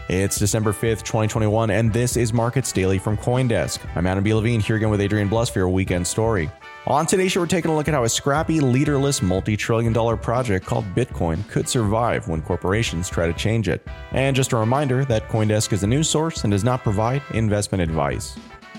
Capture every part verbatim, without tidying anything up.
It's December fifth, twenty twenty-one, and this is Markets Daily from CoinDesk. I'm Adam B. Levine, here again with Adrian Blus for your weekend story. On today's show, we're taking a look at how a scrappy, leaderless, multi-trillion dollar project called Bitcoin could survive when corporations try to change it. And just a reminder that CoinDesk is a news source and does not provide investment advice.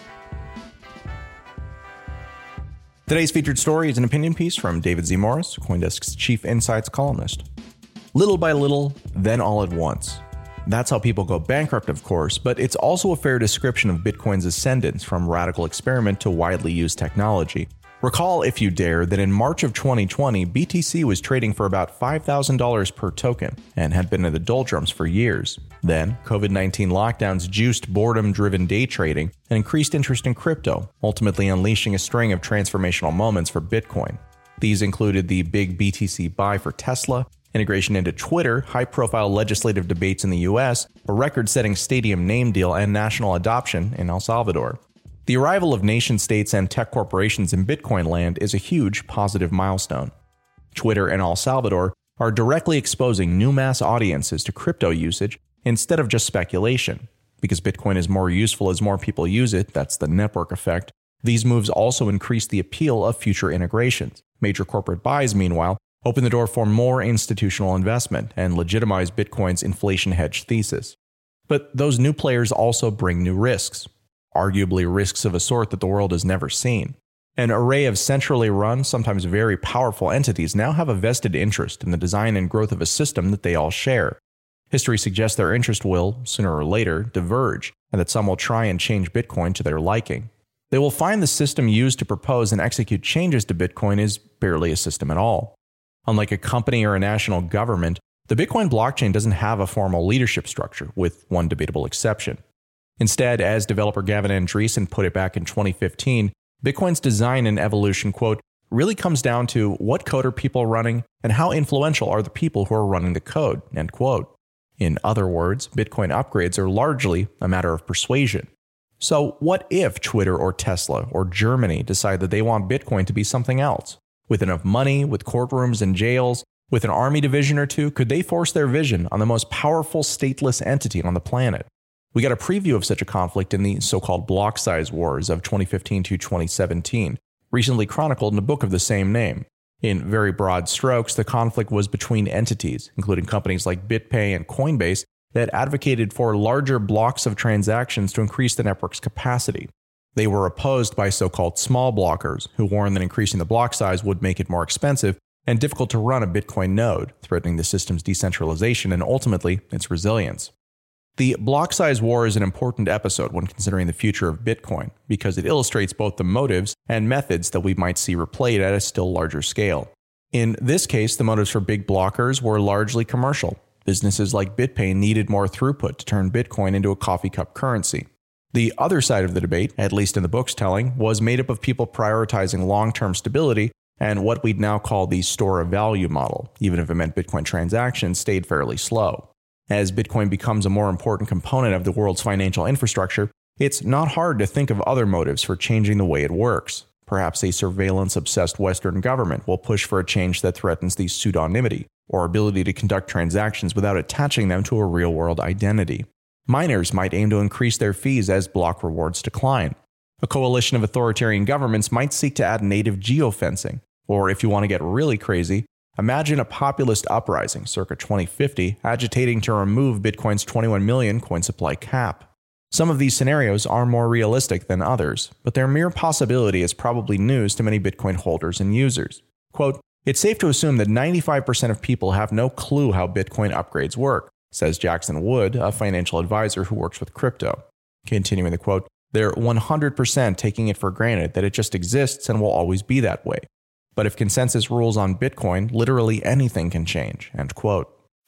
Today's featured story is an opinion piece from David Z. Morris, CoinDesk's chief insights columnist. Little by little, then all at once. That's how people go bankrupt, of course, but it's also a fair description of Bitcoin's ascendance from radical experiment to widely used technology. Recall, if you dare, that in March of twenty twenty, B T C was trading for about five thousand dollars per token and had been in the doldrums for years. Then, covid nineteen lockdowns juiced boredom-driven day trading and increased interest in crypto, ultimately unleashing a string of transformational moments for Bitcoin. These included the big B T C buy for Tesla, integration into Twitter, high-profile legislative debates in the U S, a record-setting stadium name deal, and national adoption in El Salvador. The arrival of nation-states and tech corporations in Bitcoin land is a huge positive milestone. Twitter and El Salvador are directly exposing new mass audiences to crypto usage instead of just speculation. Because Bitcoin is more useful as more people use it, that's the network effect, these moves also increase the appeal of future integrations. Major corporate buys, meanwhile, open the door for more institutional investment and legitimize Bitcoin's inflation hedge thesis. But those new players also bring new risks, arguably risks of a sort that the world has never seen. An array of centrally run, sometimes very powerful entities now have a vested interest in the design and growth of a system that they all share. History suggests their interest will, sooner or later, diverge, and that some will try and change Bitcoin to their liking. They will find the system used to propose and execute changes to Bitcoin is barely a system at all. Unlike a company or a national government, the Bitcoin blockchain doesn't have a formal leadership structure, with one debatable exception. Instead, as developer Gavin Andresen put it back in twenty fifteen, Bitcoin's design and evolution, quote, really comes down to what code are people running and how influential are the people who are running the code, end quote. In other words, Bitcoin upgrades are largely a matter of persuasion. So what if Twitter or Tesla or Germany decide that they want Bitcoin to be something else? With enough money, with courtrooms and jails, with an army division or two, could they force their vision on the most powerful stateless entity on the planet? We got a preview of such a conflict in the so-called block size wars of twenty fifteen to twenty seventeen, recently chronicled in a book of the same name. In very broad strokes, the conflict was between entities, including companies like BitPay and Coinbase, that advocated for larger blocks of transactions to increase the network's capacity. They were opposed by so-called small blockers, who warned that increasing the block size would make it more expensive and difficult to run a Bitcoin node, threatening the system's decentralization and ultimately its resilience. The block size war is an important episode when considering the future of Bitcoin, because it illustrates both the motives and methods that we might see replayed at a still larger scale. In this case, the motives for big blockers were largely commercial. Businesses like BitPay needed more throughput to turn Bitcoin into a coffee cup currency. The other side of the debate, at least in the book's telling, was made up of people prioritizing long-term stability and what we'd now call the store of value model, even if it meant Bitcoin transactions stayed fairly slow. As Bitcoin becomes a more important component of the world's financial infrastructure, it's not hard to think of other motives for changing the way it works. Perhaps a surveillance-obsessed Western government will push for a change that threatens the pseudonymity, or ability to conduct transactions without attaching them to a real-world identity. Miners might aim to increase their fees as block rewards decline. A coalition of authoritarian governments might seek to add native geofencing. Or if you want to get really crazy, imagine a populist uprising circa twenty fifty agitating to remove Bitcoin's twenty-one million coin supply cap. Some of these scenarios are more realistic than others, but their mere possibility is probably news to many Bitcoin holders and users. Quote, "It's safe to assume that ninety-five percent of people have no clue how Bitcoin upgrades work," says Jackson Wood, a financial advisor who works with crypto. Continuing the quote, "They're one hundred percent taking it for granted that it just exists and will always be that way. But if consensus rules on Bitcoin, literally anything can change," end quote.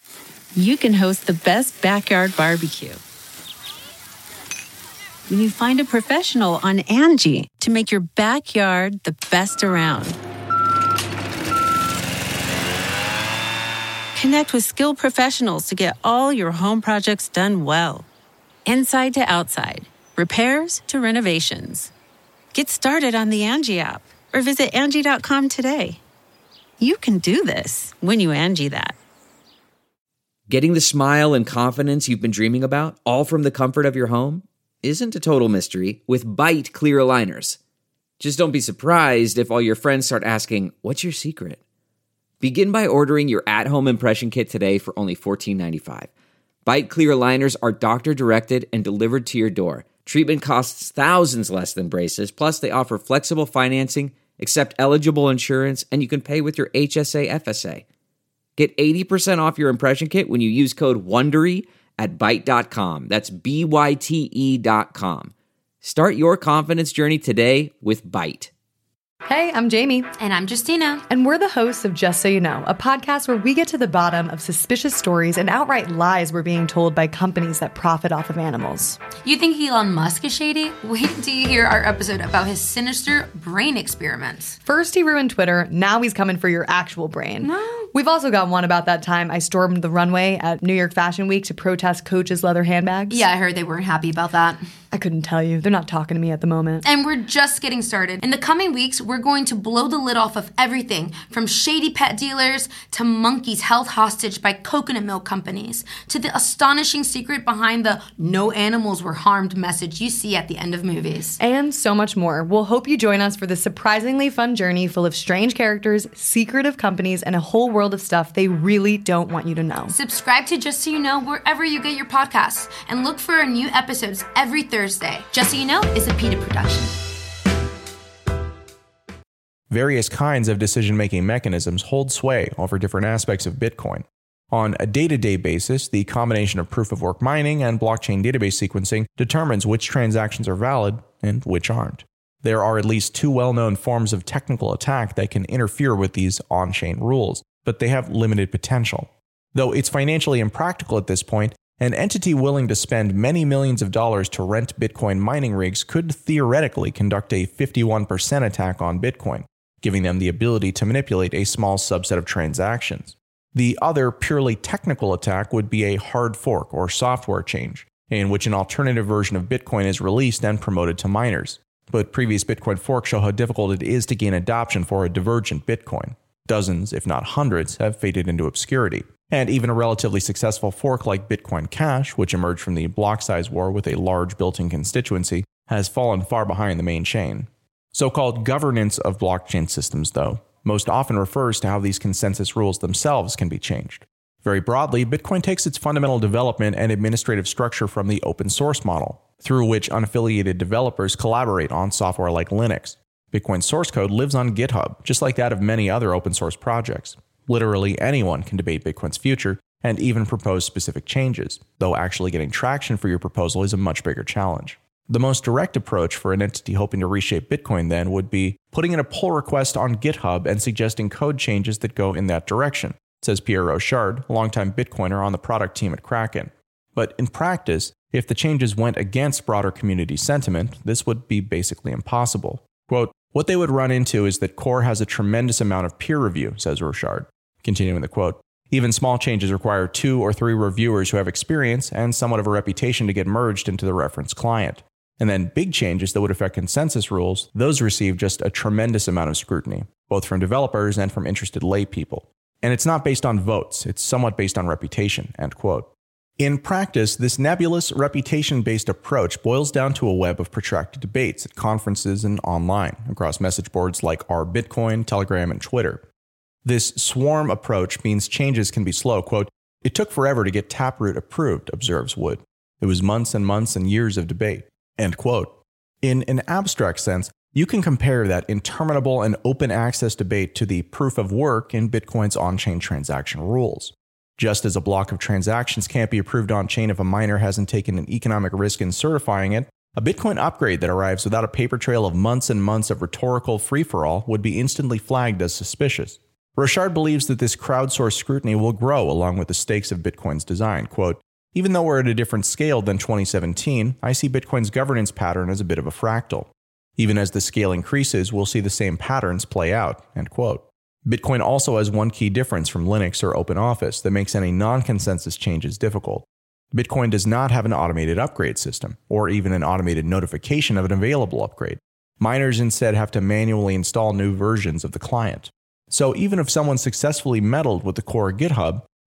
You can host the best backyard barbecue when you find a professional on Angie to make your backyard the best around. Connect with skilled professionals to get all your home projects done well. Inside to outside, repairs to renovations. Get started on the Angie app or visit Angie dot com today. You can do this when you Angie that. Getting the smile and confidence you've been dreaming about, all from the comfort of your home, isn't a total mystery with Byte clear aligners. Just don't be surprised if all your friends start asking, "What's your secret?" Begin by ordering your at-home impression kit today for only fourteen ninety-five. Byte clear aligners are doctor-directed and delivered to your door. Treatment costs thousands less than braces, plus they offer flexible financing, accept eligible insurance, and you can pay with your H S A F S A. Get eighty percent off your impression kit when you use code WONDERY at byte dot com. That's B Y T E dot com. Start your confidence journey today with Byte. Hey, I'm Jamie. And I'm Justina. And we're the hosts of Just So You Know, a podcast where we get to the bottom of suspicious stories and outright lies we're being told by companies that profit off of animals. You think Elon Musk is shady? Wait until you hear our episode about his sinister brain experiments. First he ruined Twitter, now he's coming for your actual brain. No. We've also got one about that time I stormed the runway at New York Fashion Week to protest Coach's leather handbags. Yeah, I heard they weren't happy about that. I couldn't tell you. They're not talking to me at the moment. And we're just getting started. In the coming weeks, we're going to blow the lid off of everything from shady pet dealers to monkeys held hostage by coconut milk companies to the astonishing secret behind the "no animals were harmed" message you see at the end of movies. And so much more. We'll hope you join us for this surprisingly fun journey full of strange characters, secretive companies, and a whole world of stuff they really don't want you to know. Subscribe to Just So You Know wherever you get your podcasts and look for our new episodes every Thursday. Just So You Know is a PETA production. Various kinds of decision-making mechanisms hold sway over different aspects of Bitcoin. On a day-to-day basis, the combination of proof-of-work mining and blockchain database sequencing determines which transactions are valid and which aren't. There are at least two well-known forms of technical attack that can interfere with these on-chain rules, but they have limited potential. Though it's financially impractical at this point, an entity willing to spend many millions of dollars to rent Bitcoin mining rigs could theoretically conduct a fifty-one percent attack on Bitcoin, giving them the ability to manipulate a small subset of transactions. The other purely technical attack would be a hard fork or software change, in which an alternative version of Bitcoin is released and promoted to miners. But previous Bitcoin forks show how difficult it is to gain adoption for a divergent Bitcoin. Dozens, if not hundreds, have faded into obscurity. And even a relatively successful fork like Bitcoin Cash, which emerged from the block size war with a large built-in constituency, has fallen far behind the main chain. So-called governance of blockchain systems, though, most often refers to how these consensus rules themselves can be changed. Very broadly, Bitcoin takes its fundamental development and administrative structure from the open source model, through which unaffiliated developers collaborate on software like Linux. Bitcoin's source code lives on GitHub, just like that of many other open source projects. Literally anyone can debate Bitcoin's future and even propose specific changes, though actually getting traction for your proposal is a much bigger challenge. The most direct approach for an entity hoping to reshape Bitcoin then would be putting in a pull request on GitHub and suggesting code changes that go in that direction, says Pierre Rochard, a longtime Bitcoiner on the product team at Kraken. But in practice, if the changes went against broader community sentiment, this would be basically impossible. Quote, "What they would run into is that Core has a tremendous amount of peer review," says Rochard. Continuing the quote, "Even small changes require two or three reviewers who have experience and somewhat of a reputation to get merged into the reference client. And then big changes that would affect consensus rules, those receive just a tremendous amount of scrutiny, both from developers and from interested lay people. And it's not based on votes, it's somewhat based on reputation," end quote. In practice, this nebulous, reputation-based approach boils down to a web of protracted debates at conferences and online, across message boards like R Bitcoin, Telegram, and Twitter. This swarm approach means changes can be slow. Quote, "It took forever to get Taproot approved," observes Wood. "It was months and months and years of debate," end quote. In an abstract sense, you can compare that interminable and open access debate to the proof of work in Bitcoin's on-chain transaction rules. Just as a block of transactions can't be approved on-chain if a miner hasn't taken an economic risk in certifying it, a Bitcoin upgrade that arrives without a paper trail of months and months of rhetorical free-for-all would be instantly flagged as suspicious. Rochard believes that this crowdsourced scrutiny will grow along with the stakes of Bitcoin's design. Quote, "Even though we're at a different scale than twenty seventeen, I see Bitcoin's governance pattern as a bit of a fractal. Even as the scale increases, we'll see the same patterns play out," end quote. Bitcoin also has one key difference from Linux or OpenOffice that makes any non-consensus changes difficult. Bitcoin does not have an automated upgrade system, or even an automated notification of an available upgrade. Miners instead have to manually install new versions of the client. So even if someone successfully meddled with the core GitHub,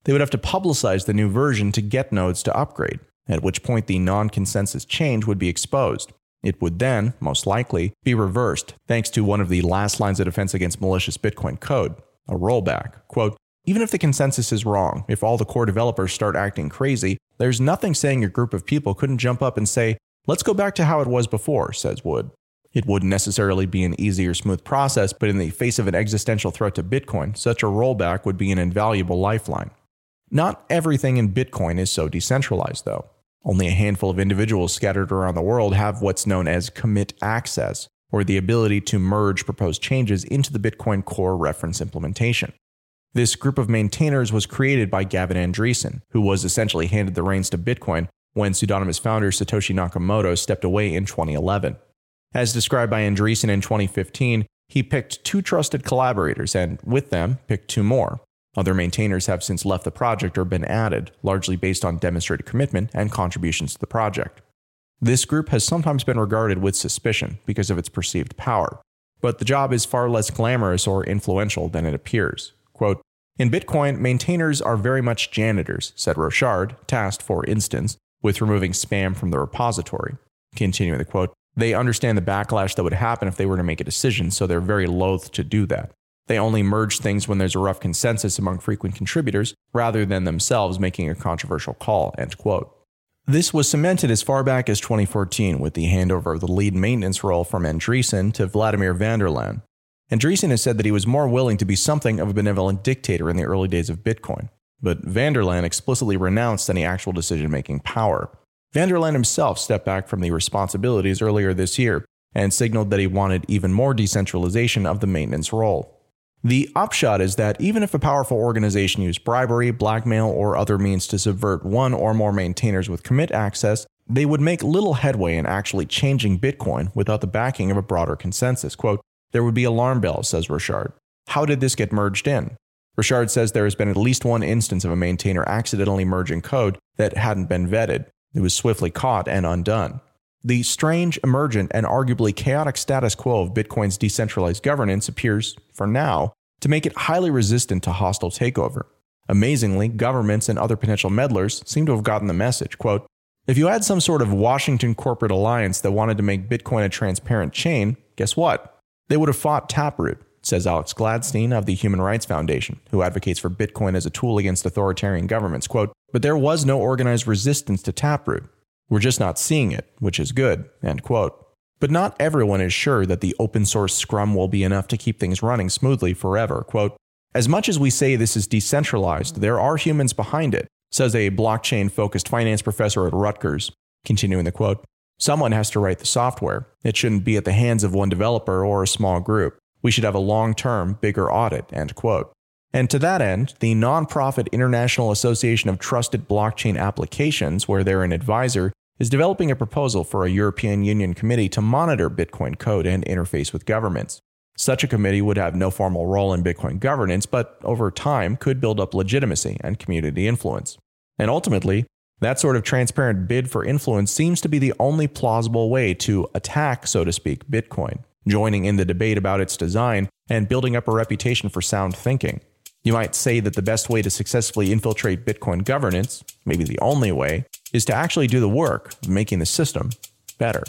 They would have to publicize the new version to get nodes to upgrade, at which point the non-consensus change would be exposed. It would then, most likely, be reversed thanks to one of the last lines of defense against malicious Bitcoin code, a rollback. Quote, even if the consensus is wrong, if all the core developers start acting crazy, there's nothing saying a group of people couldn't jump up and say, let's go back to how it was before, says Wood. It wouldn't necessarily be an easy or smooth process, but in the face of an existential threat to Bitcoin, such a rollback would be an invaluable lifeline. Not everything in Bitcoin is so decentralized, though. Only a handful of individuals scattered around the world have what's known as commit access, or the ability to merge proposed changes into the Bitcoin core reference implementation. This group of maintainers was created by Gavin Andresen, who was essentially handed the reins to Bitcoin when pseudonymous founder Satoshi Nakamoto stepped away in twenty eleven. As described by Andresen in twenty fifteen, he picked two trusted collaborators and, with them, picked two more. Other maintainers have since left the project or been added, largely based on demonstrated commitment and contributions to the project. This group has sometimes been regarded with suspicion because of its perceived power, but the job is far less glamorous or influential than it appears. Quote, in Bitcoin, maintainers are very much janitors, said Rochard, tasked, for instance, with removing spam from the repository. Continuing the quote, they understand the backlash that would happen if they were to make a decision, so they're very loath to do that. They only merge things when there's a rough consensus among frequent contributors, rather than themselves making a controversial call, end quote. This was cemented as far back as twenty fourteen with the handover of the lead maintenance role from Andresen to Vladimir Vanderlaan. Andresen has said that he was more willing to be something of a benevolent dictator in the early days of Bitcoin, but Vanderlaan explicitly renounced any actual decision-making power. Vanderlaan himself stepped back from the responsibilities earlier this year and signaled that he wanted even more decentralization of the maintenance role. The upshot is that even if a powerful organization used bribery, blackmail, or other means to subvert one or more maintainers with commit access, they would make little headway in actually changing Bitcoin without the backing of a broader consensus. Quote, there would be alarm bells, says Rochard. How did this get merged in? Rochard says there has been at least one instance of a maintainer accidentally merging code that hadn't been vetted. It was swiftly caught and undone. The strange, emergent, and arguably chaotic status quo of Bitcoin's decentralized governance appears, for now, to make it highly resistant to hostile takeover. Amazingly, governments and other potential meddlers seem to have gotten the message. Quote, if you had some sort of Washington corporate alliance that wanted to make Bitcoin a transparent chain, guess what? They would have fought Taproot, says Alex Gladstein of the Human Rights Foundation, who advocates for Bitcoin as a tool against authoritarian governments. Quote, but there was no organized resistance to Taproot. We're just not seeing it, which is good, end quote. But not everyone is sure that the open source Scrum will be enough to keep things running smoothly forever. Quote, as much as we say this is decentralized, there are humans behind it, says a blockchain-focused finance professor at Rutgers. Continuing the quote, someone has to write the software. It shouldn't be at the hands of one developer or a small group. We should have a long-term, bigger audit, end quote. And to that end, the nonprofit International Association of Trusted Blockchain Applications, where they're an advisor, is developing a proposal for a European Union committee to monitor Bitcoin code and interface with governments. Such a committee would have no formal role in Bitcoin governance, but over time could build up legitimacy and community influence. And ultimately, that sort of transparent bid for influence seems to be the only plausible way to attack, so to speak, Bitcoin, joining in the debate about its design and building up a reputation for sound thinking. You might say that the best way to successfully infiltrate Bitcoin governance, maybe the only way, is to actually do the work of making the system better.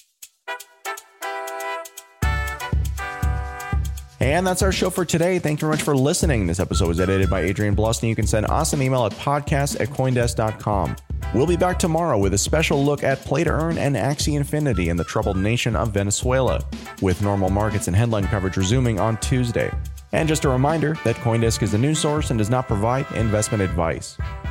And that's our show for today. Thank you very much for listening. This episode was edited by Adrian Bluston. You can send us an email at podcast at coindesk dot com. We'll be back tomorrow with a special look at Play to Earn and Axie Infinity in the troubled nation of Venezuela, with normal markets and headline coverage resuming on Tuesday. And just a reminder that CoinDesk is a news source and does not provide investment advice.